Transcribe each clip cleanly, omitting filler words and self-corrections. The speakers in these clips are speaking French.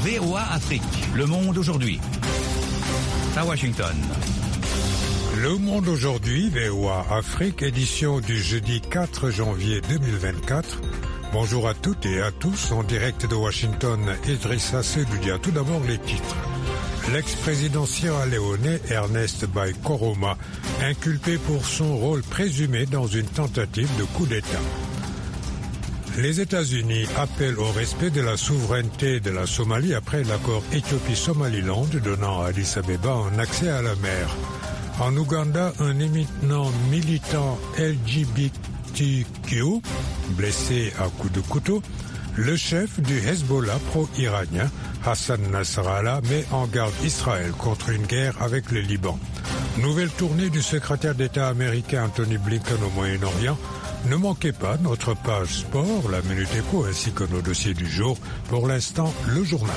VOA Afrique, Le Monde aujourd'hui. À Washington. Le Monde aujourd'hui, VOA Afrique, édition du jeudi 4 janvier 2024. Bonjour à toutes et à tous, en direct de Washington, Idrissa Seloudia. Tout d'abord les titres. L'ex-président sierra-léonais Ernest Bai Koroma, inculpé pour son rôle présumé dans une tentative de coup d'État. Les États-Unis appellent au respect de la souveraineté de la Somalie après l'accord Éthiopie-Somaliland donnant à Addis Abeba un accès à la mer. En Ouganda, un éminent militant LGBTQ blessé à coups de couteau. Le chef du Hezbollah pro-iranien, Hassan Nasrallah, met en garde Israël contre une guerre avec le Liban. Nouvelle tournée du secrétaire d'État américain Anthony Blinken au Moyen-Orient. Ne manquez pas notre page sport, la Minute Éco ainsi que nos dossiers du jour. Pour l'instant, le journal.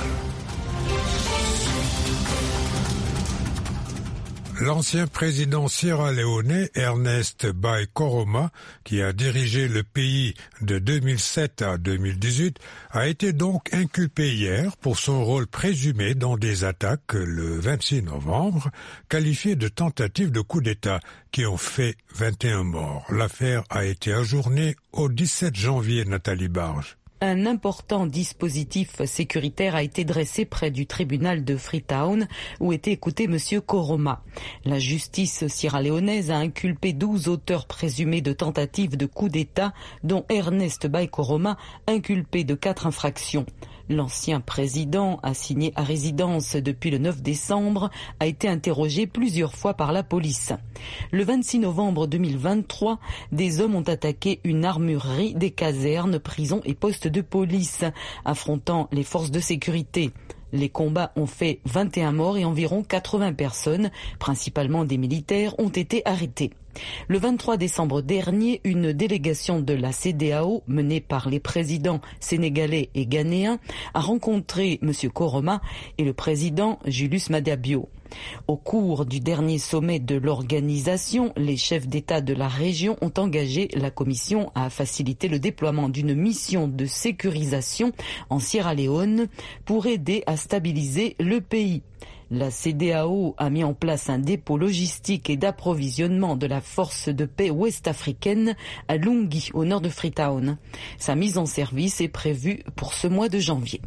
L'ancien président sierra-léonais Ernest Bai Koroma, qui a dirigé le pays de 2007 à 2018, a été donc inculpé hier pour son rôle présumé dans des attaques le 26 novembre, qualifiées de tentatives de coup d'État qui ont fait 21 morts. L'affaire a été ajournée au 17 janvier, Nathalie Barge. Un important dispositif sécuritaire a été dressé près du tribunal de Freetown où était écouté M. Koroma. La justice sierra-léonaise a inculpé 12 auteurs présumés de tentatives de coup d'État, dont Ernest Bai Koroma, inculpé de 4 infractions. L'ancien président, assigné à résidence depuis le 9 décembre, a été interrogé plusieurs fois par la police. Le 26 novembre 2023, des hommes ont attaqué une armurerie, des casernes, prisons et postes de police, affrontant les forces de sécurité. Les combats ont fait 21 morts et environ 80 personnes, principalement des militaires, ont été arrêtées. Le 23 décembre dernier, une délégation de la CEDEAO, menée par les présidents sénégalais et ghanéens, a rencontré M. Koroma et le président Julius Maada Bio. Au cours du dernier sommet de l'organisation, les chefs d'État de la région ont engagé la Commission à faciliter le déploiement d'une mission de sécurisation en Sierra Leone pour aider à stabiliser le pays. La CEDEAO a mis en place un dépôt logistique et d'approvisionnement de la force de paix ouest-africaine à Lungi, au nord de Freetown. Sa mise en service est prévue pour ce mois de janvier.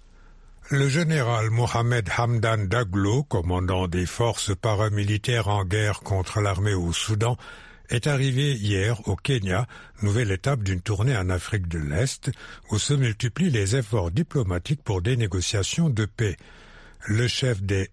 Le général Mohamed Hamdan Daglo, commandant des forces paramilitaires en guerre contre l'armée au Soudan, est arrivé hier au Kenya, nouvelle étape d'une tournée en Afrique de l'Est, où se multiplient les efforts diplomatiques pour des négociations de paix. Le chef des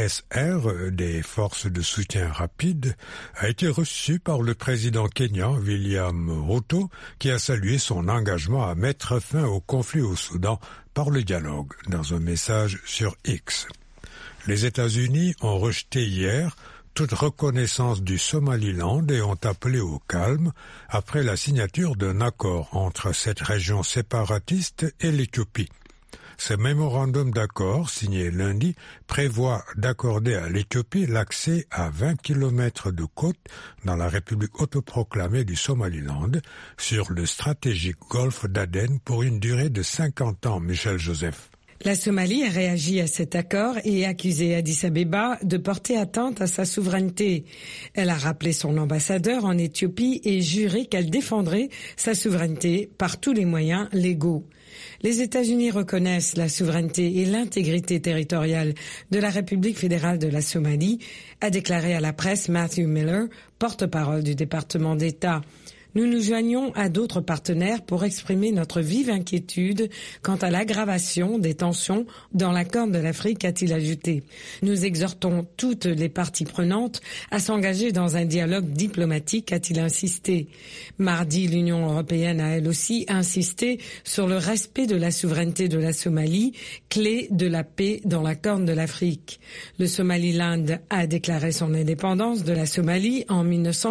FSR, des forces de soutien rapide, a été reçu par le président kényan William Ruto, qui a salué son engagement à mettre fin au conflit au Soudan par le dialogue, dans un message sur X. Les États-Unis ont rejeté hier toute reconnaissance du Somaliland et ont appelé au calme après la signature d'un accord entre cette région séparatiste et l'Éthiopie. Ce mémorandum d'accord, signé lundi, prévoit d'accorder à l'Éthiopie l'accès à 20 km de côte dans la République autoproclamée du Somaliland, sur le stratégique golfe d'Aden pour une durée de 50 ans, Michel Joseph. La Somalie a réagi à cet accord et accusé Addis Abeba de porter atteinte à sa souveraineté. Elle a rappelé son ambassadeur en Éthiopie et juré qu'elle défendrait sa souveraineté par tous les moyens légaux. Les États-Unis reconnaissent la souveraineté et l'intégrité territoriale de la République fédérale de la Somalie, a déclaré à la presse Matthew Miller, porte-parole du département d'État. Nous nous joignons à d'autres partenaires pour exprimer notre vive inquiétude quant à l'aggravation des tensions dans la Corne de l'Afrique, a-t-il ajouté. Nous exhortons toutes les parties prenantes à s'engager dans un dialogue diplomatique, a-t-il insisté. Mardi, l'Union européenne a elle aussi insisté sur le respect de la souveraineté de la Somalie, clé de la paix dans la Corne de l'Afrique. Le Somaliland a déclaré son indépendance de la Somalie en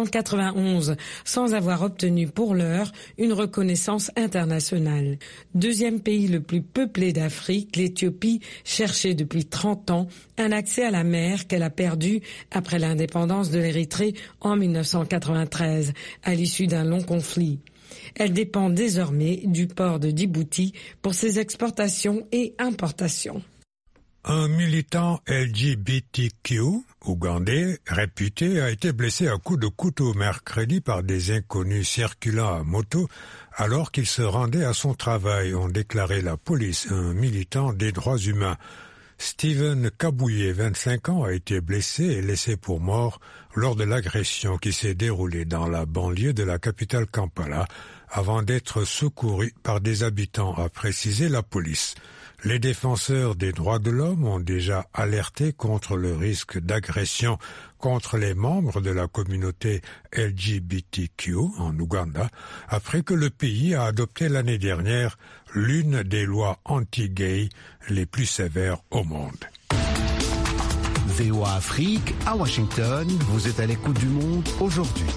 1991, sans avoir obtenu pour l'heure une reconnaissance internationale. Deuxième pays le plus peuplé d'Afrique, l'Éthiopie cherchait depuis 30 ans un accès à la mer qu'elle a perdu après l'indépendance de l'Érythrée en 1993, à l'issue d'un long conflit. Elle dépend désormais du port de Djibouti pour ses exportations et importations. Un militant LGBTQ ougandais réputé a été blessé à coups de couteau mercredi par des inconnus circulant à moto alors qu'il se rendait à son travail, ont déclaré la police, un militant des droits humains. Steven Kabouye, 25 ans, a été blessé et laissé pour mort lors de l'agression qui s'est déroulée dans la banlieue de la capitale Kampala avant d'être secouru par des habitants, a précisé la police. Les défenseurs des droits de l'homme ont déjà alerté contre le risque d'agression contre les membres de la communauté LGBTQ en Ouganda, après que le pays a adopté l'année dernière l'une des lois anti-gays les plus sévères au monde. VOA Afrique, à Washington, vous êtes à l'écoute du monde aujourd'hui.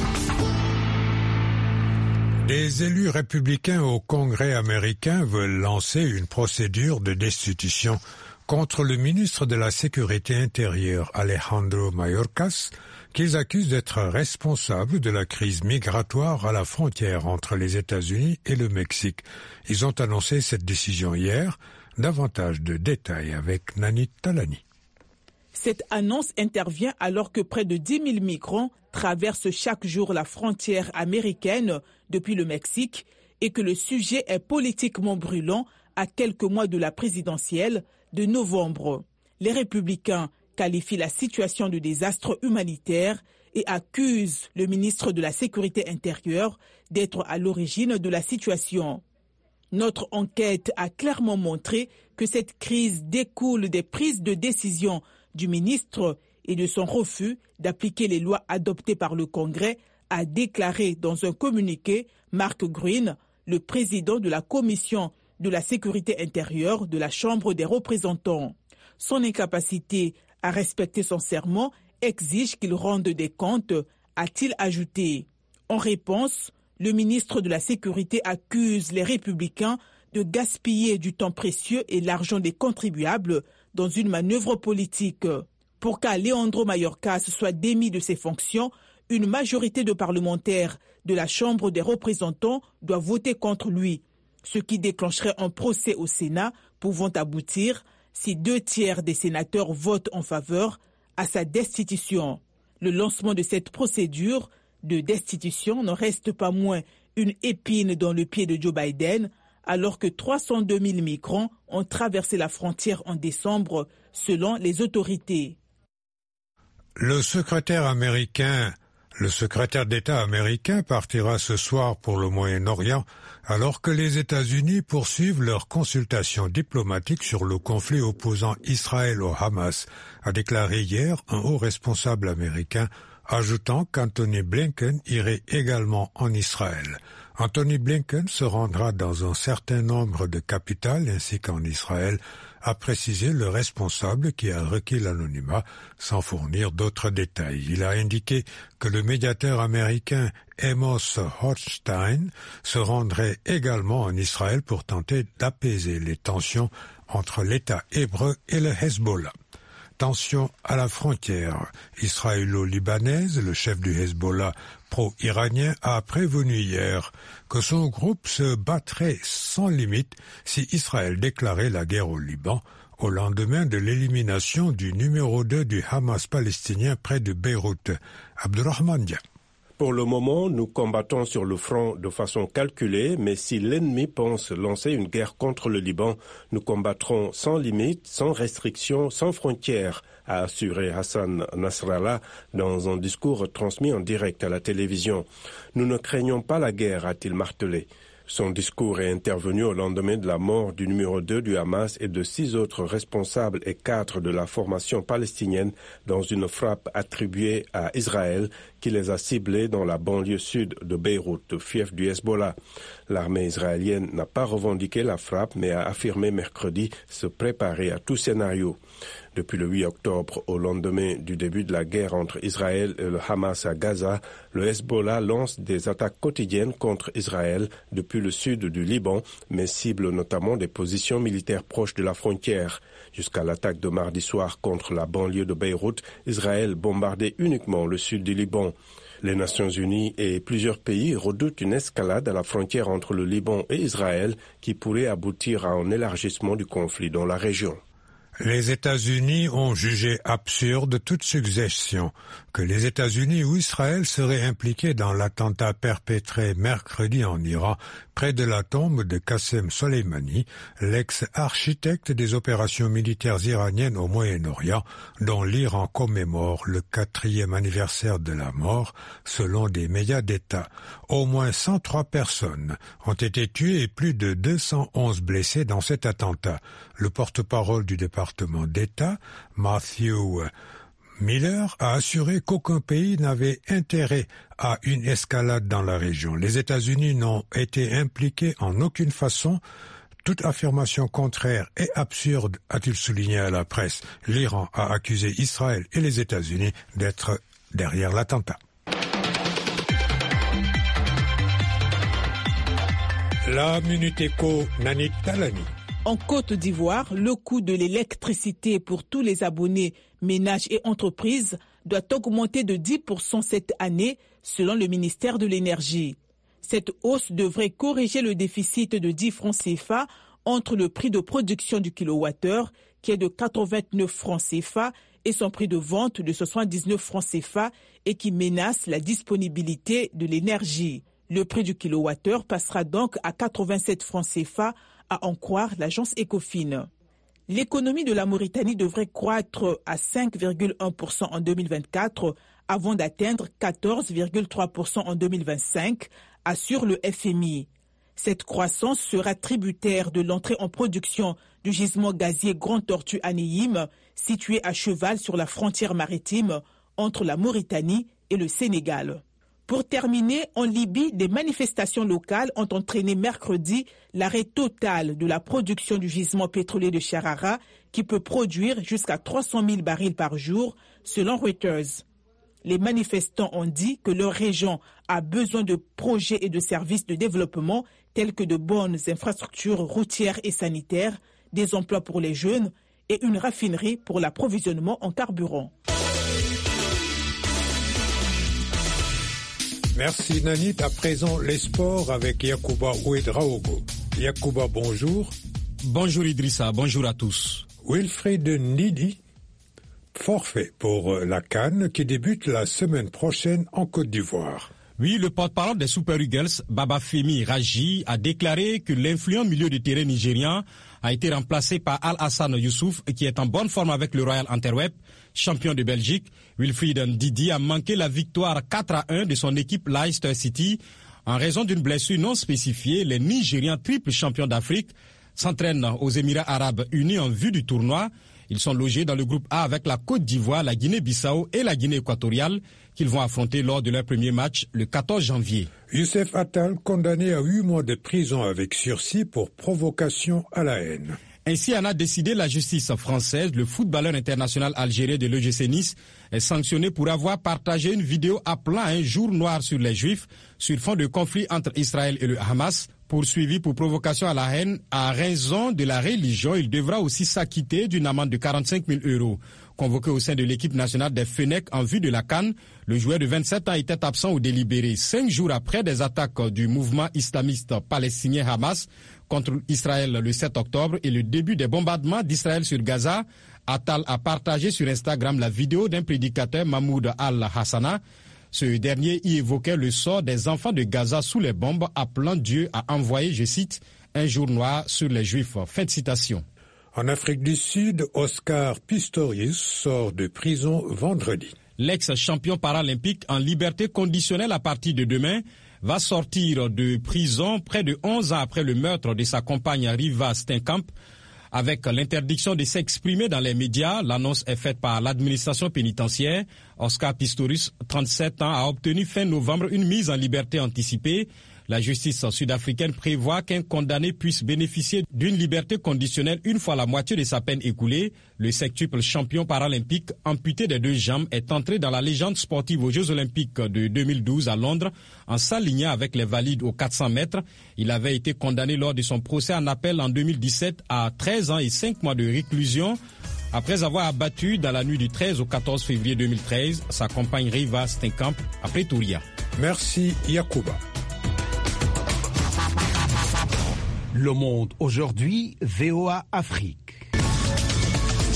Des élus républicains au Congrès américain veulent lancer une procédure de destitution contre le ministre de la Sécurité intérieure Alejandro Mayorkas, qu'ils accusent d'être responsable de la crise migratoire à la frontière entre les États-Unis et le Mexique. Ils ont annoncé cette décision hier. Davantage de détails avec Nani Talani. Cette annonce intervient alors que près de 10 000 migrants traversent chaque jour la frontière américaine depuis le Mexique et que le sujet est politiquement brûlant à quelques mois de la présidentielle de novembre. Les républicains qualifient la situation de désastre humanitaire et accusent le ministre de la Sécurité intérieure d'être à l'origine de la situation. Notre enquête a clairement montré que cette crise découle des prises de décision du ministre et de son refus d'appliquer les lois adoptées par le Congrès, a déclaré dans un communiqué Mark Green, le président de la Commission de la Sécurité intérieure de la Chambre des représentants. Son incapacité à respecter son serment exige qu'il rende des comptes, a-t-il ajouté. En réponse, le ministre de la Sécurité accuse les républicains de gaspiller du temps précieux et l'argent des contribuables dans une manœuvre politique. Pour qu'Alejandro Mayorkas soit démis de ses fonctions, une majorité de parlementaires de la Chambre des représentants doit voter contre lui, ce qui déclencherait un procès au Sénat pouvant aboutir, si 2/3 des sénateurs votent en faveur, à sa destitution. Le lancement de cette procédure de destitution n'en reste pas moins une épine dans le pied de Joe Biden, alors que 302 000 migrants ont traversé la frontière en décembre, selon les autorités. Le secrétaire d'État américain partira ce soir pour le Moyen-Orient, alors que les États-Unis poursuivent leurs consultations diplomatiques sur le conflit opposant Israël au Hamas, a déclaré hier un haut responsable américain, ajoutant qu'Anthony Blinken irait également en Israël. Anthony Blinken se rendra dans un certain nombre de capitales ainsi qu'en Israël, a précisé le responsable qui a requis l'anonymat sans fournir d'autres détails. Il a indiqué que le médiateur américain Amos Hochstein se rendrait également en Israël pour tenter d'apaiser les tensions entre l'État hébreu et le Hezbollah. Tension à la frontière israélo-libanaise, le chef du Hezbollah pro-iranien a prévenu hier que son groupe se battrait sans limite si Israël déclarait la guerre au Liban au lendemain de l'élimination du numéro 2 du Hamas palestinien près de Beyrouth. Abdurrahman Dia. Pour le moment, nous combattons sur le front de façon calculée, mais si l'ennemi pense lancer une guerre contre le Liban, nous combattrons sans limite, sans restriction, sans frontières, a assuré Hassan Nasrallah dans un discours transmis en direct à la télévision. Nous ne craignons pas la guerre, a-t-il martelé. Son discours est intervenu au lendemain de la mort du numéro 2 du Hamas et de 6 autres responsables et cadres de la formation palestinienne dans une frappe attribuée à Israël qui les a ciblés dans la banlieue sud de Beyrouth, fief du Hezbollah. L'armée israélienne n'a pas revendiqué la frappe mais a affirmé mercredi se préparer à tout scénario. Depuis le 8 octobre, au lendemain du début de la guerre entre Israël et le Hamas à Gaza, le Hezbollah lance des attaques quotidiennes contre Israël depuis le sud du Liban, mais cible notamment des positions militaires proches de la frontière. Jusqu'à l'attaque de mardi soir contre la banlieue de Beyrouth, Israël bombardait uniquement le sud du Liban. Les Nations Unies et plusieurs pays redoutent une escalade à la frontière entre le Liban et Israël qui pourrait aboutir à un élargissement du conflit dans la région. Les États-Unis ont jugé absurde toute suggestion que les États-Unis ou Israël seraient impliqués dans l'attentat perpétré mercredi en Iran près de la tombe de Qassem Soleimani, l'ex-architecte des opérations militaires iraniennes au Moyen-Orient, dont l'Iran commémore le 4e anniversaire de la mort, selon des médias d'État. Au moins 103 personnes ont été tuées et plus de 211 blessés dans cet attentat. Le porte-parole du département d'État, Matthew Miller, a assuré qu'aucun pays n'avait intérêt à une escalade dans la région. Les États-Unis n'ont été impliqués en aucune façon. Toute affirmation contraire est absurde, a-t-il souligné à la presse. L'Iran a accusé Israël et les États-Unis d'être derrière l'attentat. La Minute Éco, Nanit Talani. En Côte d'Ivoire, le coût de l'électricité pour tous les abonnés, ménages et entreprises doit augmenter de 10% cette année, selon le ministère de l'Énergie. Cette hausse devrait corriger le déficit de 10 francs CFA entre le prix de production du kilowattheure, qui est de 89 francs CFA, et son prix de vente de 79 francs CFA et qui menace la disponibilité de l'énergie. Le prix du kilowattheure passera donc à 87 francs CFA, à en croire l'agence Ecofin. L'économie de la Mauritanie devrait croître à 5,1% en 2024 avant d'atteindre 14,3% en 2025, assure le FMI. Cette croissance sera tributaire de l'entrée en production du gisement gazier Grand Tortue Anéim, situé à cheval sur la frontière maritime entre la Mauritanie et le Sénégal. Pour terminer, en Libye, des manifestations locales ont entraîné mercredi l'arrêt total de la production du gisement pétrolier de Charara, qui peut produire jusqu'à 300 000 barils par jour, selon Reuters. Les manifestants ont dit que leur région a besoin de projets et de services de développement tels que de bonnes infrastructures routières et sanitaires, des emplois pour les jeunes et une raffinerie pour l'approvisionnement en carburant. Merci Nanit. À présent, les sports avec Yacouba Ouedraogo. Yacouba, bonjour. Bonjour Idrissa, bonjour à tous. Wilfried Ndidi, forfait pour la CAN qui débute la semaine prochaine en Côte d'Ivoire. Oui, le porte-parole des Super Eagles, Babafemi Raji, a déclaré que l'influent milieu de terrain nigérian a été remplacé par Al-Hassan Youssouf, qui est en bonne forme avec le Royal Antwerp, champion de Belgique. Wilfried Ndidi a manqué la victoire 4-1 de son équipe Leicester City en raison d'une blessure non spécifiée. Les Nigérians, triple champions d'Afrique, s'entraînent aux Émirats Arabes Unis en vue du tournoi. Ils sont logés dans le groupe A avec la Côte d'Ivoire, la Guinée-Bissau et la Guinée équatoriale qu'ils vont affronter lors de leur premier match le 14 janvier. Youssef Attal, condamné à 8 mois de prison avec sursis pour provocation à la haine. Ainsi en a décidé la justice française. Le footballeur international algérien de l'OGC Nice est sanctionné pour avoir partagé une vidéo appelant à un jour noir sur les Juifs sur fond de conflit entre Israël et le Hamas. Poursuivi pour provocation à la haine à raison de la religion, il devra aussi s'acquitter d'une amende de 45 000 €. Convoqué au sein de l'équipe nationale des Fennecs en vue de la CAN, le joueur de 27 ans était absent au délibéré 5 jours après des attaques du mouvement islamiste palestinien Hamas contre Israël le 7 octobre et le début des bombardements d'Israël sur Gaza. Attal a partagé sur Instagram la vidéo d'un prédicateur, Mahmoud al-Hassana. Ce dernier y évoquait le sort des enfants de Gaza sous les bombes, appelant Dieu à envoyer, je cite, un jour noir sur les Juifs. Fin de citation. En Afrique du Sud, Oscar Pistorius sort de prison vendredi. L'ex-champion paralympique en liberté conditionnelle à partir de demain va sortir de prison près de 11 ans après le meurtre de sa compagne Riva Steenkamp. Avec l'interdiction de s'exprimer dans les médias, l'annonce est faite par l'administration pénitentiaire. Oscar Pistorius, 37 ans, a obtenu fin novembre une mise en liberté anticipée. La justice sud-africaine prévoit qu'un condamné puisse bénéficier d'une liberté conditionnelle une fois la moitié de sa peine écoulée. Le sextuple champion paralympique amputé des 2 jambes est entré dans la légende sportive aux Jeux olympiques de 2012 à Londres en s'alignant avec les valides aux 400 mètres. Il avait été condamné lors de son procès en appel en 2017 à 13 ans et 5 mois de réclusion après avoir abattu dans la nuit du 13 au 14 février 2013 sa compagne Riva Steenkamp à Pretoria. Merci Yacouba. Le Monde aujourd'hui, VOA Afrique.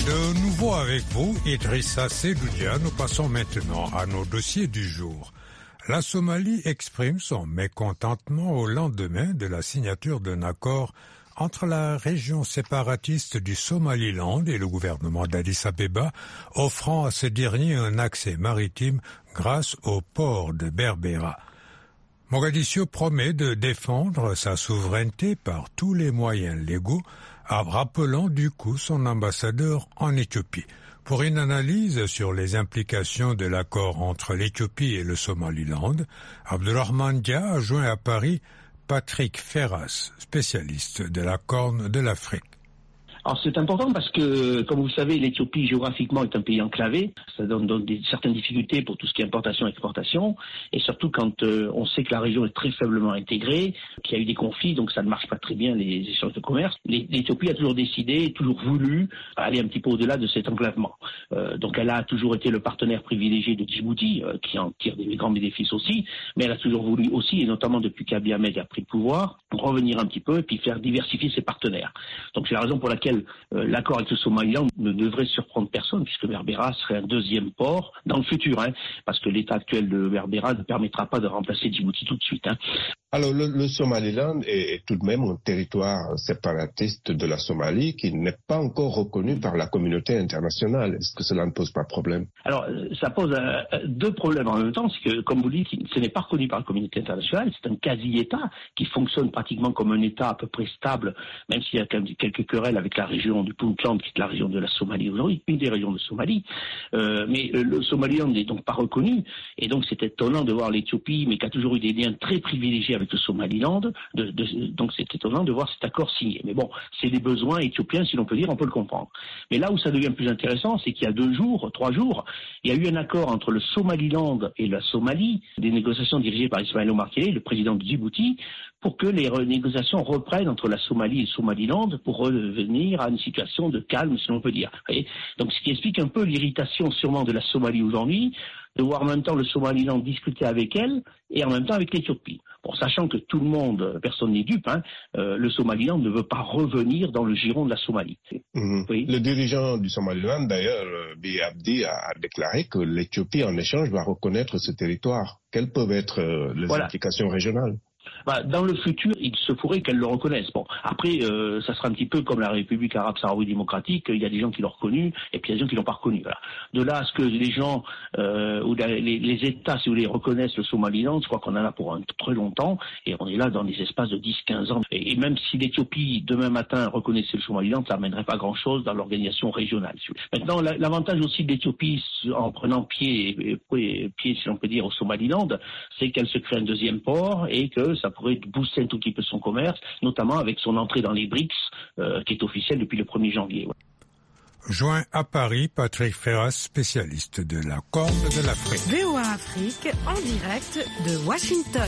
De nouveau avec vous, Idrissa Seloudia, nous passons maintenant à nos dossiers du jour. La Somalie exprime son mécontentement au lendemain de la signature d'un accord entre la région séparatiste du Somaliland et le gouvernement d'Addis Abeba, offrant à ce dernier un accès maritime grâce au port de Berbera. Mogadiscio promet de défendre sa souveraineté par tous les moyens légaux, rappelant du coup son ambassadeur en Éthiopie. Pour une analyse sur les implications de l'accord entre l'Éthiopie et le Somaliland, Abdurrahman Dia a joint à Paris Patrick Ferras, spécialiste de la Corne de l'Afrique. Alors c'est important parce que, comme vous le savez, l'Éthiopie géographiquement est un pays enclavé. Ça donne donc certaines difficultés pour tout ce qui est importation-exportation. Et surtout quand on sait que la région est très faiblement intégrée, qu'il y a eu des conflits, donc ça ne marche pas très bien les échanges de commerce. L'Éthiopie a toujours décidé, toujours voulu aller un petit peu au-delà de cet enclavement. Donc elle a toujours été le partenaire privilégié de Djibouti, qui en tire des grands bénéfices aussi. Mais elle a toujours voulu aussi, et notamment depuis qu'Abiy Ahmed a pris le pouvoir, revenir un petit peu et puis faire diversifier ses partenaires. Donc c'est la raison pour laquelle l'accord avec le Somaliland ne devrait surprendre personne, puisque Berbera serait un deuxième port dans le futur, parce que l'état actuel de Berbera ne permettra pas de remplacer Djibouti tout de suite. Alors le Somaliland est tout de même un territoire séparatiste de la Somalie qui n'est pas encore reconnu par la communauté internationale. Est-ce que cela ne pose pas de problème? Alors ça pose deux problèmes en même temps, c'est que, comme vous dites, ce n'est pas reconnu par la communauté internationale, c'est un quasi-État qui fonctionne pratiquement comme un État à peu près stable, même s'il y a quand même quelques querelles avec la région du Puntland, qui est la région de la Somalie aujourd'hui, une des régions de Somalie. Mais le Somaliland n'est donc pas reconnu, et donc c'est étonnant de voir l'Éthiopie, mais qui a toujours eu des liens très privilégiés avec le Somaliland, donc c'est étonnant de voir cet accord signé. Mais bon, c'est des besoins éthiopiens, si l'on peut dire, on peut le comprendre. Mais là où ça devient plus intéressant, c'est qu'il y a 3 jours, il y a eu un accord entre le Somaliland et la Somalie, des négociations dirigées par Ismaël Omar Guelleh, le président de Djibouti, pour que les négociations reprennent entre la Somalie et le Somaliland pour revenir à une situation de calme, si l'on peut dire. Donc ce qui explique un peu l'irritation sûrement de la Somalie aujourd'hui, de voir en même temps le Somaliland discuter avec elle et en même temps avec l'Éthiopie. Bon, sachant que tout le monde, personne n'est dupe, le Somaliland ne veut pas revenir dans le giron de la Somalie. Oui. Le dirigeant du Somaliland, d'ailleurs, Abiy Abdi, a déclaré que l'Éthiopie, en échange, va reconnaître ce territoire. Quelles peuvent être les implications régionales? Dans le futur, il se pourrait qu'elle le reconnaisse. Bon, après, ça sera un petit peu comme la République arabe sahraoui démocratique. Il y a des gens qui l'ont reconnu et puis il y a des gens qui l'ont pas reconnu. Voilà. De là à ce que les gens ou les États, si vous voulez, reconnaissent le Somaliland, je crois qu'on en a pour très longtemps et on est là dans des espaces de 10-15 ans. Et même si l'Éthiopie demain matin reconnaissait le Somaliland, ça n'amènerait pas grand-chose dans l'organisation régionale. Maintenant, l'avantage aussi de l'Éthiopie en prenant pied, si l'on peut dire, au Somaliland, c'est qu'elle se crée un deuxième port et que ça pourrait booster un tout petit peu son commerce, notamment avec son entrée dans les BRICS, qui est officielle depuis le 1er janvier. Joint à Paris, Patrick Ferras, spécialiste de la Corne de l'Afrique. VOA Afrique, en direct de Washington.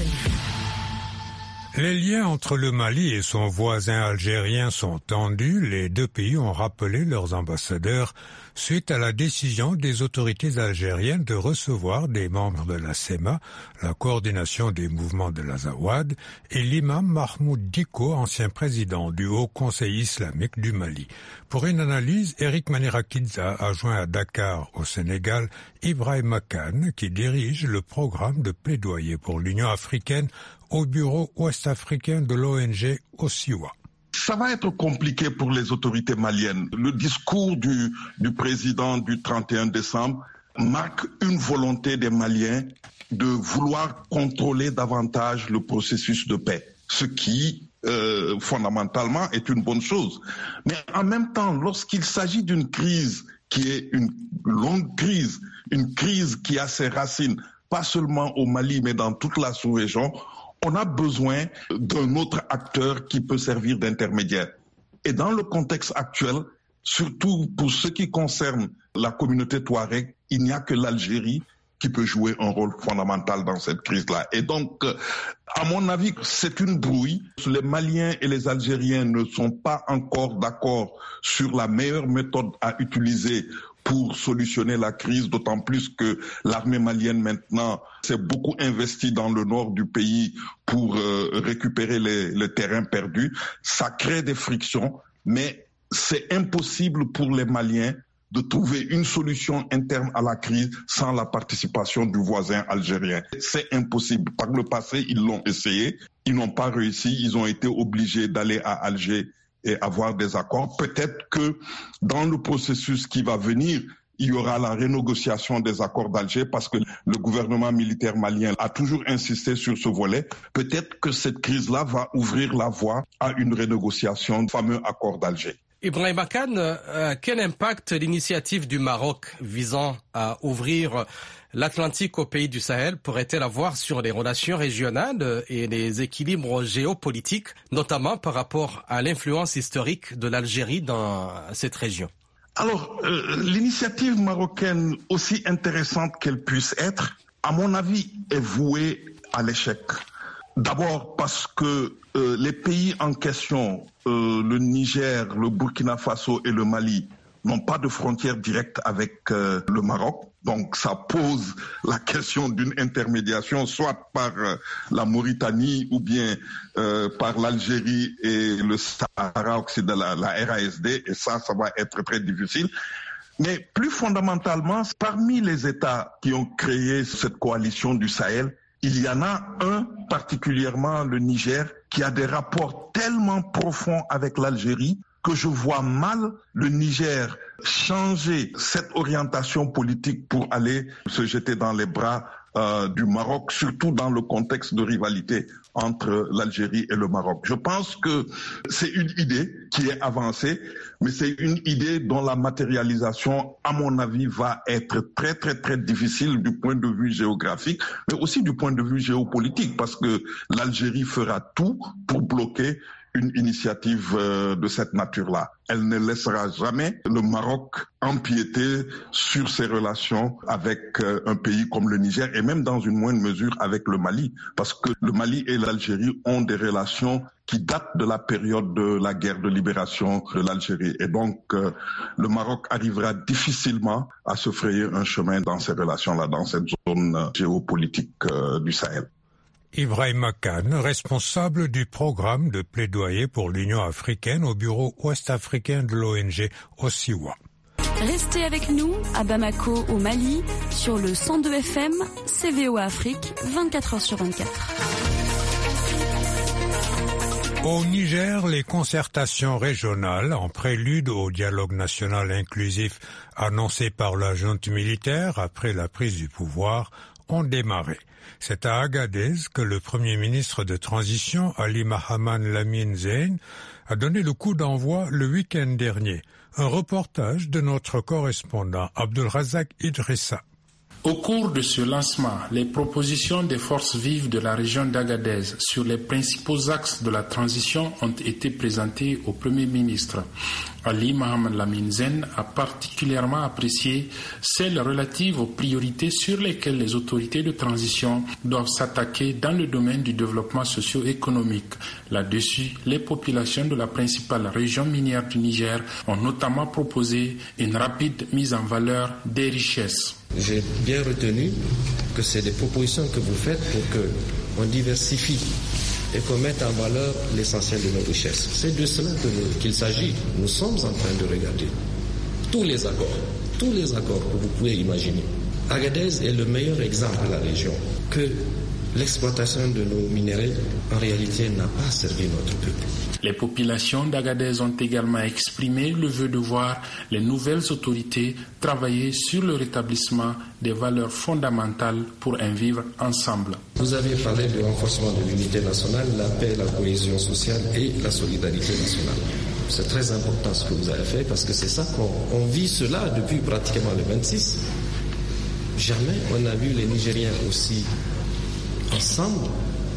Les liens entre le Mali et son voisin algérien sont tendus. Les deux pays ont rappelé leurs ambassadeurs suite à la décision des autorités algériennes de recevoir des membres de la CEMA, la coordination des mouvements de l'Azawad, et l'imam Mahmoud Dicko, ancien président du Haut Conseil islamique du Mali. Pour une analyse, Eric Manirakidza a joint à Dakar, au Sénégal, Ibrahim Makan, qui dirige le programme de plaidoyer pour l'Union africaine au bureau ouest-africain de l'ONG OSIWA. Ça va être compliqué pour les autorités maliennes. Le discours du président du 31 décembre marque une volonté des Maliens de vouloir contrôler davantage le processus de paix, ce qui, fondamentalement, est une bonne chose. Mais en même temps, lorsqu'il s'agit d'une crise qui est une longue crise, une crise qui a ses racines, pas seulement au Mali, mais dans toute la sous-région, on a besoin d'un autre acteur qui peut servir d'intermédiaire. Et dans le contexte actuel, surtout pour ce qui concerne la communauté touareg, il n'y a que l'Algérie qui peut jouer un rôle fondamental dans cette crise-là. Et donc, à mon avis, c'est une brouille. Les Maliens et les Algériens ne sont pas encore d'accord sur la meilleure méthode à utiliser pour solutionner la crise, d'autant plus que l'armée malienne maintenant s'est beaucoup investie dans le nord du pays pour récupérer les terrains perdus. Ça crée des frictions, mais c'est impossible pour les Maliens de trouver une solution interne à la crise sans la participation du voisin algérien. C'est impossible. Par le passé, ils l'ont essayé, ils n'ont pas réussi, ils ont été obligés d'aller à Alger et avoir des accords. Peut-être que dans le processus qui va venir, il y aura la renégociation des accords d'Alger parce que le gouvernement militaire malien a toujours insisté sur ce volet. Peut-être que cette crise-là va ouvrir la voie à une renégociation du fameux accord d'Alger. Ibrahima Kane, quel impact l'initiative du Maroc visant à ouvrir l'Atlantique aux pays du Sahel pourrait-elle avoir sur les relations régionales et les équilibres géopolitiques, notamment par rapport à l'influence historique de l'Algérie dans cette région? Alors, l'initiative marocaine, aussi intéressante qu'elle puisse être, à mon avis, est vouée à l'échec. D'abord parce que les pays en question, le Niger, le Burkina Faso et le Mali, n'ont pas de frontière directe avec le Maroc. Donc ça pose la question d'une intermédiation, soit par la Mauritanie ou bien par l'Algérie et le Sahara occidental, la RASD, et ça va être très difficile. Mais plus fondamentalement, parmi les États qui ont créé cette coalition du Sahel, il y en a un, particulièrement le Niger, qui a des rapports tellement profonds avec l'Algérie que je vois mal le Niger changer cette orientation politique pour aller se jeter dans les bras du Maroc, surtout dans le contexte de rivalité entre l'Algérie et le Maroc. Je pense que c'est une idée qui est avancée, mais c'est une idée dont la matérialisation, à mon avis, va être très, très, très difficile du point de vue géographique, mais aussi du point de vue géopolitique, parce que l'Algérie fera tout pour bloquer une initiative de cette nature-là. Elle ne laissera jamais le Maroc empiéter sur ses relations avec un pays comme le Niger et même dans une moindre mesure avec le Mali, parce que le Mali et l'Algérie ont des relations qui datent de la période de la guerre de libération de l'Algérie. Et donc, le Maroc arrivera difficilement à se frayer un chemin dans ces relations-là, dans cette zone géopolitique du Sahel. Ibrahima Kane, responsable du programme de plaidoyer pour l'Union africaine au bureau ouest-africain de l'ONG OSIWA. Restez avec nous à Bamako au Mali sur le 102 FM, CVOA Afrique, 24h sur 24. Au Niger, les concertations régionales, en prélude au dialogue national inclusif annoncé par la junte militaire après la prise du pouvoir, ont démarré. C'est à Agadez que le Premier ministre de transition, Ali Mahaman Lamine Zein, a donné le coup d'envoi le week-end dernier. Un reportage de notre correspondant Abdelrazak Idrissa. Au cours de ce lancement, les propositions des forces vives de la région d'Agadez sur les principaux axes de la transition ont été présentées au Premier ministre. Ali Mohamed Lamine Zein a particulièrement apprécié celles relatives aux priorités sur lesquelles les autorités de transition doivent s'attaquer dans le domaine du développement socio-économique. Là-dessus, les populations de la principale région minière du Niger ont notamment proposé une rapide mise en valeur des richesses. J'ai bien retenu que c'est des propositions que vous faites pour qu'on diversifie et qu'on mette en valeur l'essentiel de nos richesses. C'est de cela qu'il s'agit. Nous sommes en train de regarder tous les accords que vous pouvez imaginer. Agadez est le meilleur exemple de la région que l'exploitation de nos minéraux, en réalité, n'a pas servi notre peuple. Les populations d'Agadez ont également exprimé le vœu de voir les nouvelles autorités travailler sur le rétablissement des valeurs fondamentales pour un vivre ensemble. Vous avez parlé du renforcement de l'unité nationale, la paix, la cohésion sociale et la solidarité nationale. C'est très important ce que vous avez fait parce que c'est ça qu'on vit cela depuis pratiquement le 26. Jamais on a vu les Nigériens aussi ensemble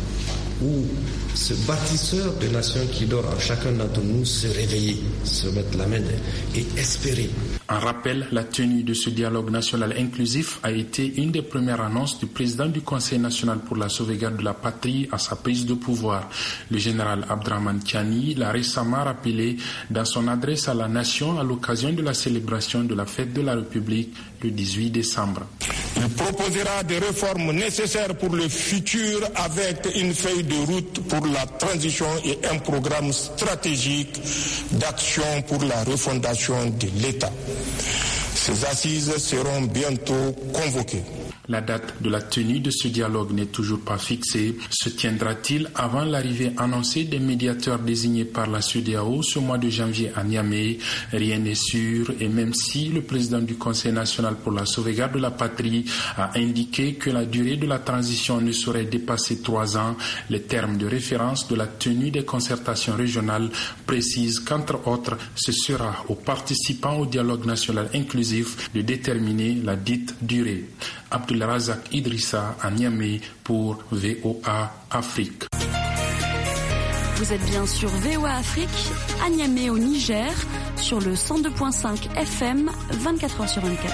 où ce bâtisseur de nations qui dort en chacun d'entre nous se réveiller, se mettre la main et espérer. En rappel, la tenue de ce dialogue national inclusif a été une des premières annonces du président du Conseil national pour la sauvegarde de la patrie à sa prise de pouvoir. Le général Abdrahmane Tiani l'a récemment rappelé dans son adresse à la nation à l'occasion de la célébration de la fête de la République le 18 décembre. Il proposera des réformes nécessaires pour le futur avec une feuille de route pour la transition et un programme stratégique d'action pour la refondation de l'État. Ces assises seront bientôt convoquées. La date de la tenue de ce dialogue n'est toujours pas fixée. Se tiendra-t-il avant l'arrivée annoncée des médiateurs désignés par la CEDEAO ce mois de janvier à Niamey? Rien n'est sûr, et même si le président du Conseil national pour la sauvegarde de la patrie a indiqué que la durée de la transition ne saurait dépasser 3 ans, les termes de référence de la tenue des concertations régionales précisent qu'entre autres, ce sera aux participants au dialogue national inclusif de déterminer la dite durée. Abdulrazak Idrissa à Niamey pour VOA Afrique. Vous êtes bien sur VOA Afrique, à Niamey au Niger, sur le 102.5 FM, 24h sur 24.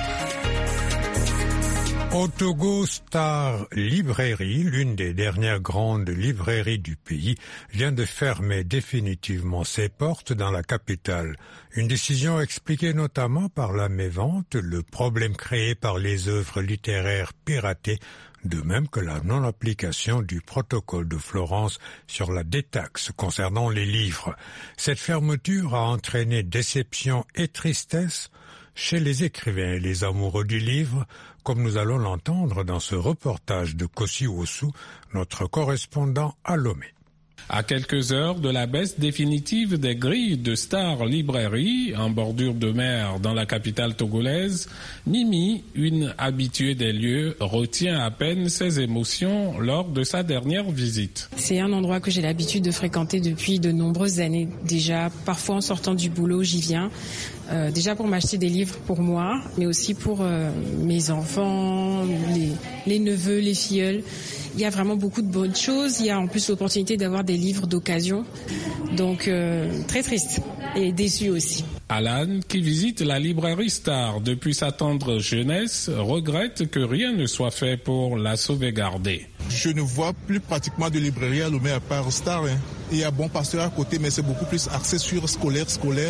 Au Togo, Star Librairie, l'une des dernières grandes librairies du pays, vient de fermer définitivement ses portes dans la capitale. Une décision expliquée notamment par la mévente, le problème créé par les œuvres littéraires piratées, de même que la non-application du protocole de Florence sur la détaxe concernant les livres. Cette fermeture a entraîné déception et tristesse chez les écrivains et les amoureux du livre, comme nous allons l'entendre dans ce reportage de Kossi Oussou, notre correspondant à Lomé. À quelques heures de la baisse définitive des grilles de Star Librairie, en bordure de mer dans la capitale togolaise, Mimi, une habituée des lieux, retient à peine ses émotions lors de sa dernière visite. C'est un endroit que j'ai l'habitude de fréquenter depuis de nombreuses années déjà. Parfois en sortant du boulot, j'y viens. Déjà pour m'acheter des livres pour moi, mais aussi pour mes enfants, les neveux, les filleuls. Il y a vraiment beaucoup de bonnes choses. Il y a en plus l'opportunité d'avoir des livres d'occasion. Donc très triste et déçu aussi. Alan, qui visite la librairie Star depuis sa tendre jeunesse, regrette que rien ne soit fait pour la sauvegarder. Je ne vois plus pratiquement de librairie à Lomé à part Star. Il y a Bon Pasteur à côté, mais c'est beaucoup plus axé sur scolaire.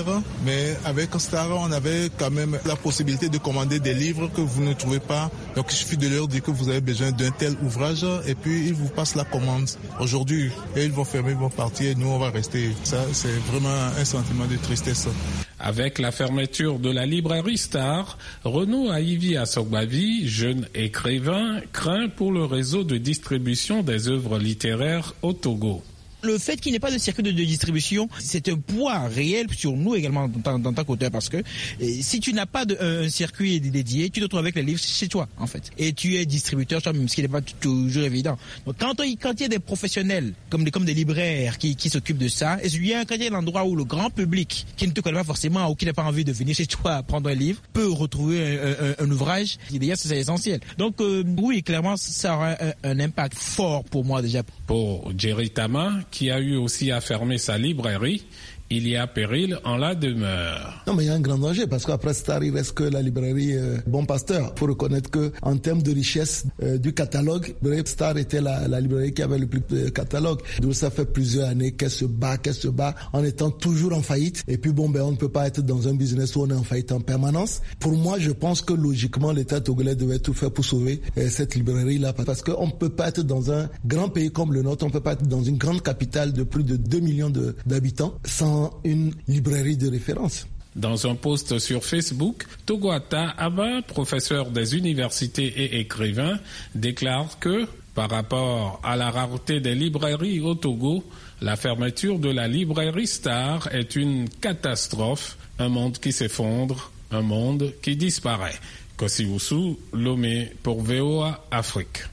Mais avec Star, on avait quand même la possibilité de commander des livres que vous ne trouvez pas. Donc il suffit de leur dire que vous avez besoin d'un tel ouvrage et puis ils vous passent la commande aujourd'hui. Et ils vont fermer, ils vont partir et nous on va rester. Ça, c'est vraiment un sentiment de tristesse. Avec la fermeture de la librairie Star, Renaud Aïvi Assogbavi, jeune écrivain, craint pour le réseau de distribution des œuvres littéraires au Togo. Le fait qu'il n'y ait pas de circuit de distribution, c'est un poids réel sur nous également dans ta côté, parce que si tu n'as pas un circuit dédié, tu te retrouves avec les livres chez toi en fait. Et tu es distributeur toi-même, ce qui n'est pas toujours évident. Donc quand il y a des professionnels comme des libraires qui s'occupent de ça, et quand il y a un endroit où le grand public qui ne te connaît pas forcément ou qui n'a pas envie de venir chez toi prendre un livre peut retrouver un ouvrage, déjà c'est essentiel. Donc oui, clairement ça aura un impact fort pour moi déjà. Pour Jerry Tama, qui a eu aussi à fermer sa librairie, il y a péril en la demeure. Non, mais il y a un grand danger parce qu'après Star, il reste que la librairie Bon Pasteur. Il faut reconnaître qu'en termes de richesse du catalogue, Star était la librairie qui avait le plus de catalogue. Donc ça fait plusieurs années qu'elle se bat en étant toujours en faillite. Et puis on ne peut pas être dans un business où on est en faillite en permanence. Pour moi, je pense que logiquement, l'État togolais devait tout faire pour sauver cette librairie-là. Parce qu'on ne peut pas être dans un grand pays comme le nôtre, on ne peut pas être dans une grande capitale de plus de 2 millions d'habitants sans une librairie de référence. Dans un post sur Facebook, Togoata Abba, professeur des universités et écrivain, déclare que, par rapport à la rareté des librairies au Togo, la fermeture de la librairie Star est une catastrophe, un monde qui s'effondre, un monde qui disparaît. Kossi Oussou, Lomé pour VOA Afrique.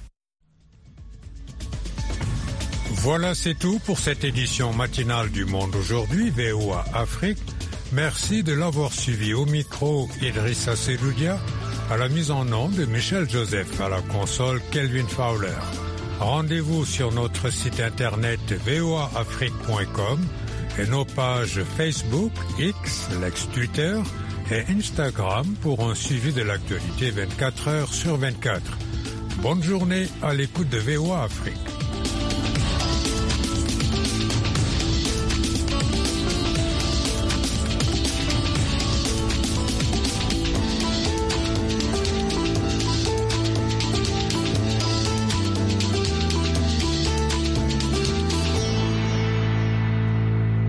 Voilà, c'est tout pour cette édition matinale du Monde aujourd'hui, VOA Afrique. Merci de l'avoir suivi. Au micro, Idrissa Seloudia, à la mise en onde de Michel Joseph, à la console Kelvin Fowler. Rendez-vous sur notre site internet voaafrique.com et nos pages Facebook, X, l'ex-Twitter et Instagram pour un suivi de l'actualité 24 heures sur 24. Bonne journée à l'écoute de VOA Afrique.